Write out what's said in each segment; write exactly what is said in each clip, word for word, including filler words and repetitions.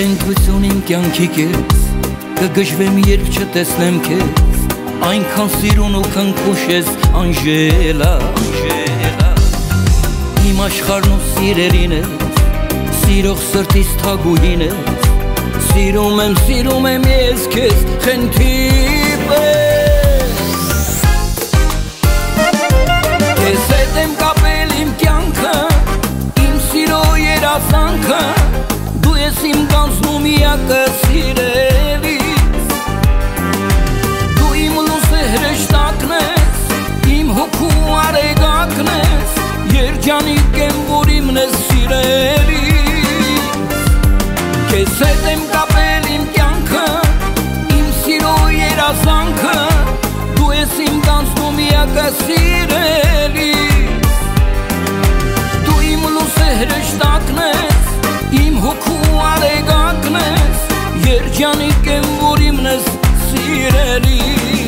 Խենթություն իմ կյանքի կեզ, կգժվեմ երբ չտեսնեմ կեզ, այնքան սիրուն ու քնքուշ ես Անժելա, իմ աշխարհն ու սիրելին ես, սիրող սրտիս թագուհին ես, սիրում եմ, սիրում եմ ես կեզ խենթի պես, կեզ հետ եմ կապել իմ կյանքը, իմ սիրո երազանքը, դու ես իմ գանձն ու միակը սիրելիս, դու իմ լույսը հրեշտակն ես, իմ հոգու արեգակն ես, երջանիկ եմ, որ իմն ես սիրելիս, քեզ հետ եմ կապել իմ կյանքը, իմ սիրո երազանքը, դու ես իմ գանձն ու միակը սիրելիս, դու իմ լույսը հրեշտակն ես, իմ հոգու արեգակն ես, երջանիկ եմ, որ իմն ես սիրելիս,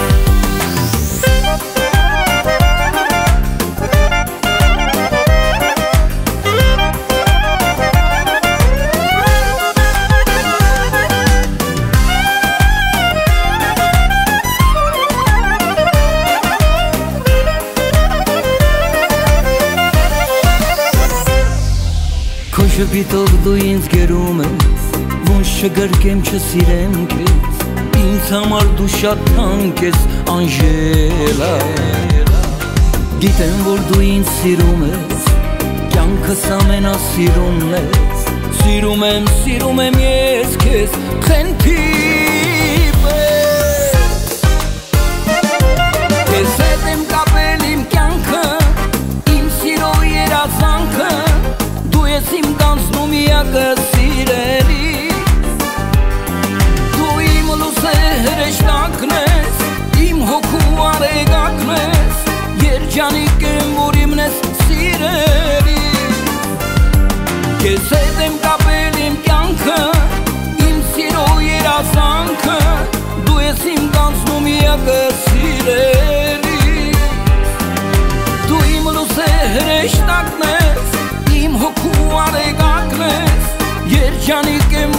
Քո շփիտով դու ինձ գերում ես, ոնց չգրկեմ չսիրեմ քեզ, ինձ համար դու շատ թանկ ես Անժելա, գիտեմ որ դու ինձ սիրում ես, կյանքս ամենասիրունն ես, սիրում եմ, սիրում եմ ես քեզ խենթի պես, քեզ հետ եմ կապել իմ կյանքը, իմ սիրո երազանքը, ես իմ գանձն ու միակը սիրելիս, դու իմ լույսը հրեշտակն ես, իմ հոգու արեգակն ես, երջանիկ եմ, որ իմն ես սիրելիս, քեզ հետ եմ կապել իմ կյանքը, իմ սիրո երազանքը, դու ես իմ գանձն ու միակը սիրելիս, դու իմ լույսը հրեշտակն ես, իմ հոգու արեգակն ես, երջանիկ եմ,